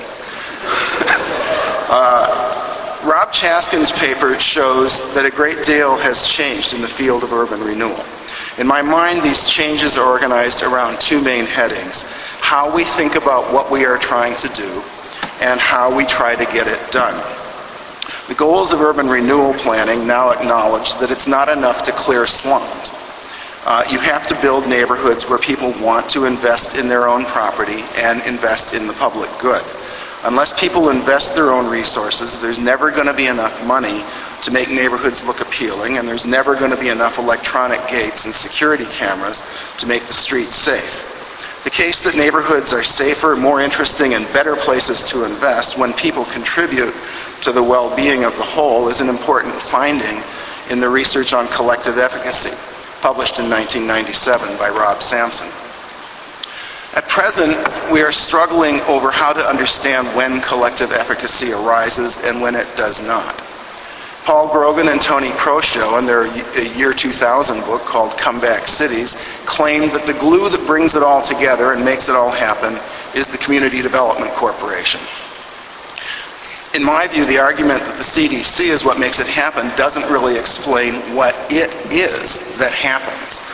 uh, Rob Chaskin's paper shows that a great deal has changed in the field of urban renewal. In my mind, these changes are organized around two main headings: how we think about what we are trying to do and how we try to get it done. The goals of urban renewal planning now acknowledge that it's not enough to clear slums. Uh, you have to build neighborhoods where people want to invest in their own property and invest in the public good. Unless people invest their own resources, there's never going to be enough money to make neighborhoods look appealing, and there's never going to be enough electronic gates and security cameras to make the streets safe. The case that neighborhoods are safer, more interesting, and better places to invest when people contribute to the well-being of the whole is an important finding in the research on collective efficacy, published in nineteen ninety-seven by Rob Sampson. At present, we are struggling over how to understand when collective efficacy arises and when it does not. Paul Grogan and Tony Proscio, in their year two thousand book called Comeback Cities, claimed that the glue that brings it all together and makes it all happen is the Community Development Corporation. In my view, the argument that the C D C is what makes it happen doesn't really explain what it is that happens.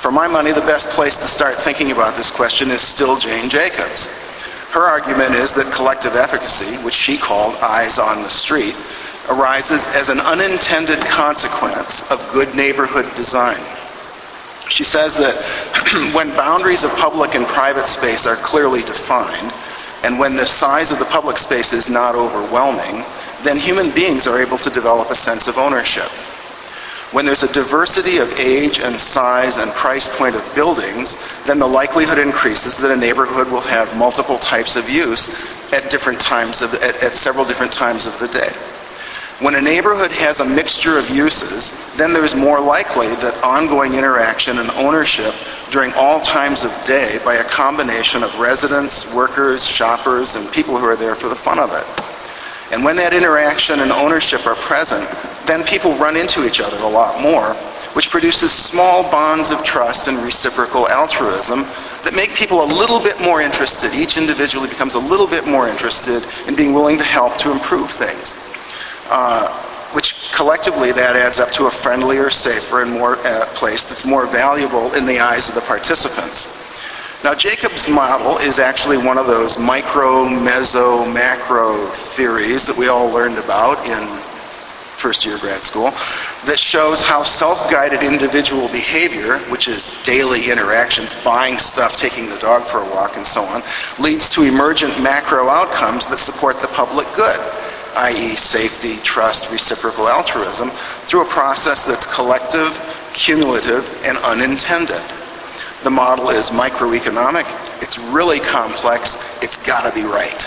For my money, the best place to start thinking about this question is still Jane Jacobs. Her argument is that collective efficacy, which she called eyes on the street, arises as an unintended consequence of good neighborhood design. She says that when boundaries of public and private space are clearly defined, and when the size of the public space is not overwhelming, then human beings are able to develop a sense of ownership. When there's a diversity of age and size and price point of buildings, then the likelihood increases that a neighborhood will have multiple types of use at different times of the, at, at several different times of the day. When a neighborhood has a mixture of uses, then there's more likely that ongoing interaction and ownership during all times of day by a combination of residents, workers, shoppers, and people who are there for the fun of it. And when that interaction and ownership are present, then people run into each other a lot more, which produces small bonds of trust and reciprocal altruism that make people a little bit more interested. Each individually becomes a little bit more interested in being willing to help to improve things. Uh, which collectively that adds up to a friendlier, safer, and more uh, place that's more valuable in the eyes of the participants. Now, Jacobs' model is actually one of those micro, meso, macro theories that we all learned about in first year grad school that shows how self-guided individual behavior, which is daily interactions, buying stuff, taking the dog for a walk, and so on, leads to emergent macro outcomes that support the public good, that is safety, trust, reciprocal altruism, through a process that's collective, cumulative, and unintended. The model is microeconomic, it's really complex, it's got to be right.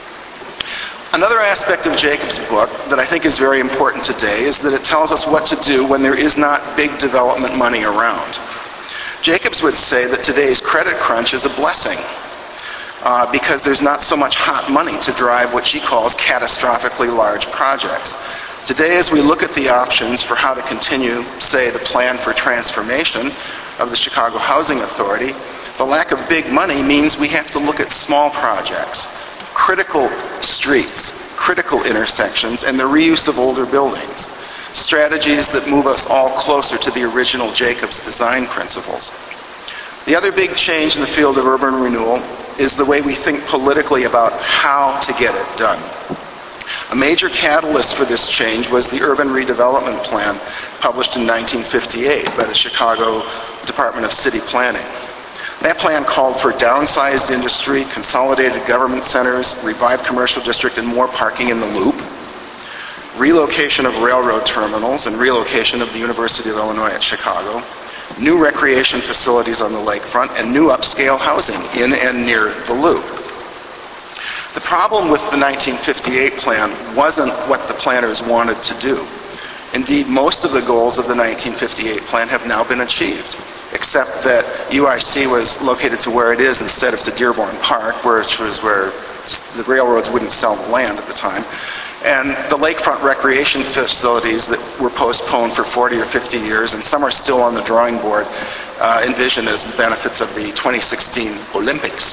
Another aspect of Jacobs' book that I think is very important today is that it tells us what to do when there is not big development money around. Jacobs would say that today's credit crunch is a blessing uh, because there's not so much hot money to drive what she calls catastrophically large projects. Today, as we look at the options for how to continue, say, the plan for transformation of the Chicago Housing Authority, the lack of big money means we have to look at small projects, critical streets, critical intersections, and the reuse of older buildings, strategies that move us all closer to the original Jacobs design principles. The other big change in the field of urban renewal is the way we think politically about how to get it done. A major catalyst for this change was the Urban Redevelopment Plan published in nineteen fifty-eight by the Chicago Department of City Planning. That plan called for downsized industry, consolidated government centers, revived commercial district, and more parking in the Loop, relocation of railroad terminals and relocation of the University of Illinois at Chicago, new recreation facilities on the lakefront, and new upscale housing in and near the Loop. The problem with the nineteen fifty-eight plan wasn't what the planners wanted to do. Indeed, most of the goals of the nineteen fifty-eight plan have now been achieved, except that U I C was located to where it is instead of to Dearborn Park, which was where the railroads wouldn't sell the land at the time. And the lakefront recreation facilities that were postponed for forty or fifty years, and some are still on the drawing board, uh, envisioned as the benefits of the twenty sixteen Olympics.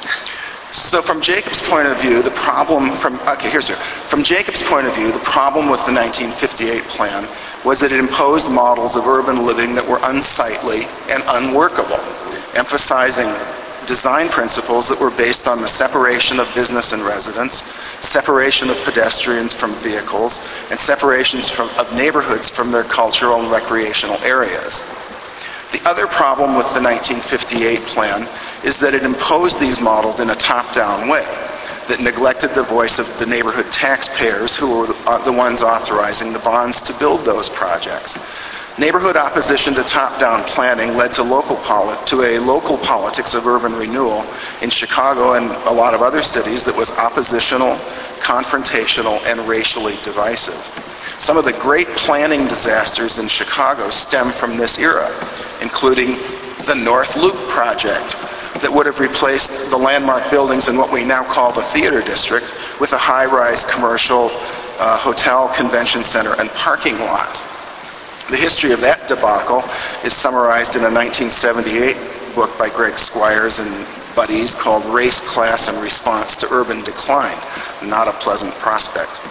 So from Jacobs' point of view, the problem from, okay, here's here. From Jacobs' point of view, the problem with the nineteen fifty-eight plan was that it imposed models of urban living that were unsightly and unworkable, emphasizing design principles that were based on the separation of business and residents, separation of pedestrians from vehicles, and separations from, of neighborhoods from their cultural and recreational areas. The other problem with the nineteen fifty-eight plan is that it imposed these models in a top-down way that neglected the voice of the neighborhood taxpayers who were the ones authorizing the bonds to build those projects. Neighborhood opposition to top-down planning led to local poli- to a local politics of urban renewal in Chicago and a lot of other cities that was oppositional, confrontational, and racially divisive. Some of the great planning disasters in Chicago stem from this era, including the North Loop project that would have replaced the landmark buildings in what we now call the Theater District with a high-rise commercial uh, hotel, convention center, and parking lot. The history of that debacle is summarized in a nineteen seventy-eight book by Greg Squires and buddies called Race, Class, and Response to Urban Decline. Not a pleasant prospect.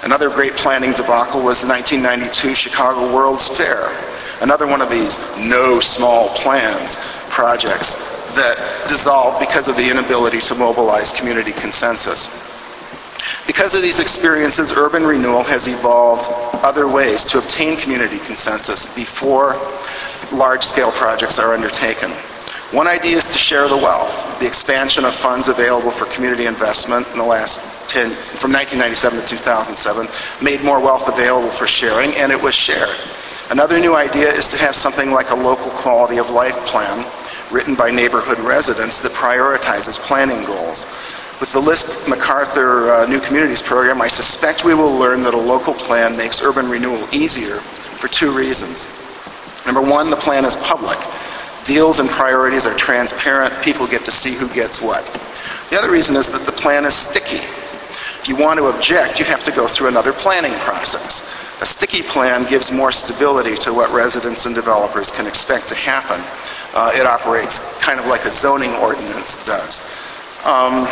Another great planning debacle was the nineteen ninety-two Chicago World's Fair, another one of these no small plans projects that dissolved because of the inability to mobilize community consensus. Because of these experiences, urban renewal has evolved other ways to obtain community consensus before large-scale projects are undertaken. One idea is to share the wealth. The expansion of funds available for community investment in the last ten, from nineteen ninety-seven to two thousand seven, made more wealth available for sharing, and it was shared. Another new idea is to have something like a local quality of life plan written by neighborhood residents that prioritizes planning goals. With the Lisk MacArthur uh, New Communities program, I suspect we will learn that a local plan makes urban renewal easier for two reasons. Number one, the plan is public. Deals and priorities are transparent. People get to see who gets what. The other reason is that the plan is sticky. If you want to object, you have to go through another planning process. A sticky plan gives more stability to what residents and developers can expect to happen. Uh, it operates kind of like a zoning ordinance does. Um,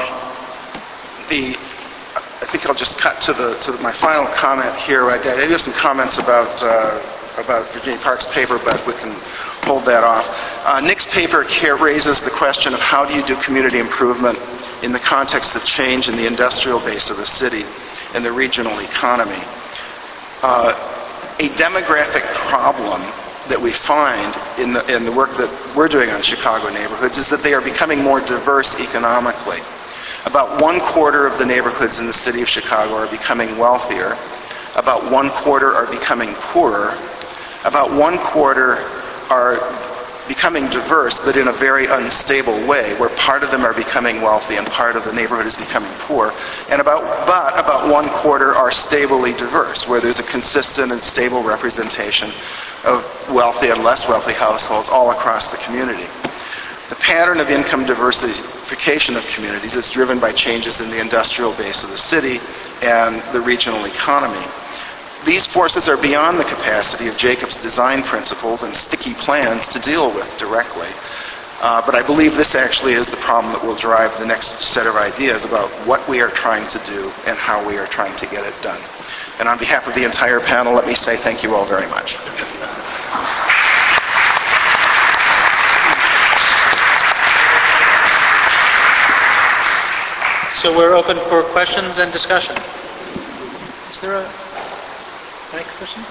the, I think I'll just cut to the to my final comment here. I, I do have some comments about uh, about Virginia Park's paper, but we can hold that off. Uh, Nick's paper here raises the question of how do you do community improvement in the context of change in the industrial base of the city and the regional economy. Uh, a demographic problem that we find in the, in the work that we're doing on Chicago neighborhoods is that they are becoming more diverse economically. About one quarter of the neighborhoods in the city of Chicago are becoming wealthier. About one quarter are becoming poorer. About one quarter are becoming diverse, but in a very unstable way, where part of them are becoming wealthy and part of the neighborhood is becoming poor. And about, but about one quarter are stably diverse, where there's a consistent and stable representation of wealthy and less wealthy households all across the community. The pattern of income diversification of communities is driven by changes in the industrial base of the city and the regional economy. These forces are beyond the capacity of Jacob's design principles and sticky plans to deal with directly. Uh, but I believe this actually is the problem that will drive the next set of ideas about what we are trying to do and how we are trying to get it done. And on behalf of the entire panel, let me say thank you all very much. So we're open for questions and discussion. Is there a any question?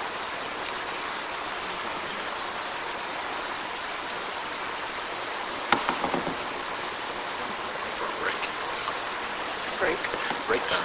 Break. Break. Break time.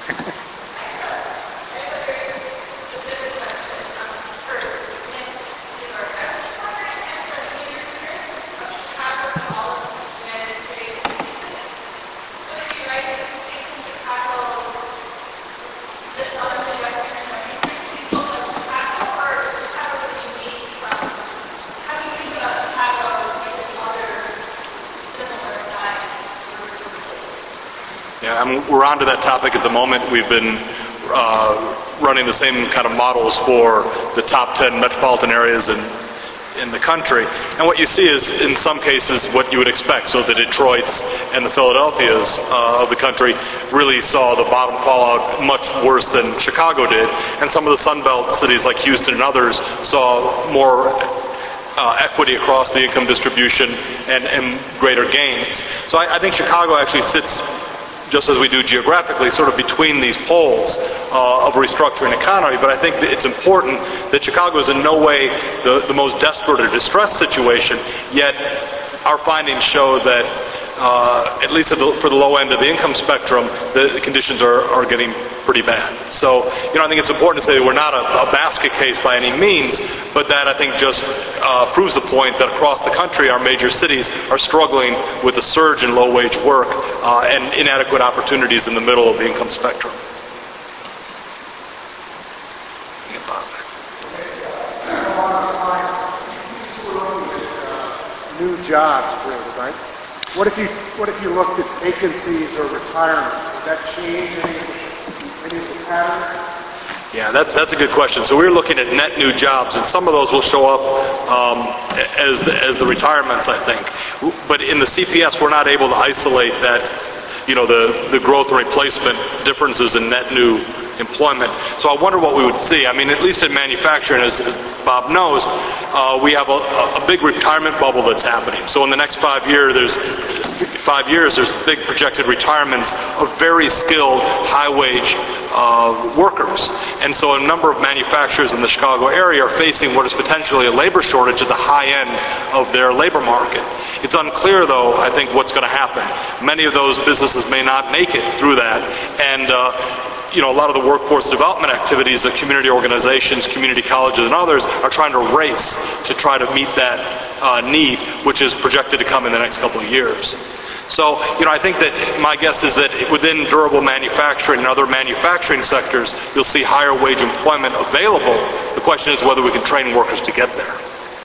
Yeah, I mean, we're on to that topic at the moment. We've been uh, running the same kind of models for the top ten metropolitan areas in, in the country. And what you see is, in some cases, what you would expect. So the Detroits and the Philadelphias uh, of the country really saw the bottom fall out much worse than Chicago did. And some of the Sun Belt cities like Houston and others saw more Uh, equity across the income distribution and, and greater gains. So I, I think Chicago actually sits, just as we do geographically, sort of between these poles uh, of a restructuring economy. But I think that it's important that Chicago is in no way the, the most desperate or distressed situation, yet our findings show that uh, at least at the, for the low end of the income spectrum, the, the conditions are, are getting pretty bad. So, you know, I think it's important to say that we're not a, a basket case by any means, but that I think just uh, proves the point that across the country, our major cities are struggling with a surge in low-wage work uh, and inadequate opportunities in the middle of the income spectrum. New jobs created, right? What if you what if you looked at vacancies or retirement? Does that change any, any of the patterns? Yeah, that, that's a good question. So we're looking at net new jobs, and some of those will show up um, as, the, as the retirements, I think. But in the C P S, we're not able to isolate that, you know, the, the growth and replacement differences in net new employment. So I wonder what we would see. I mean, at least in manufacturing, as Bob knows, uh, we have a, a big retirement bubble that's happening. So in the next five years, there's five years, there's big projected retirements of very skilled, high-wage uh, workers. And so a number of manufacturers in the Chicago area are facing what is potentially a labor shortage at the high end of their labor market. It's unclear, though, I think, what's going to happen. Many of those businesses may not make it through that. And uh, you know, a lot of the workforce development activities that community organizations, community colleges, and others are trying to race to try to meet that uh, need, which is projected to come in the next couple of years. So, you know, I think that my guess is that within durable manufacturing and other manufacturing sectors, you'll see higher wage employment available. The question is whether we can train workers to get there.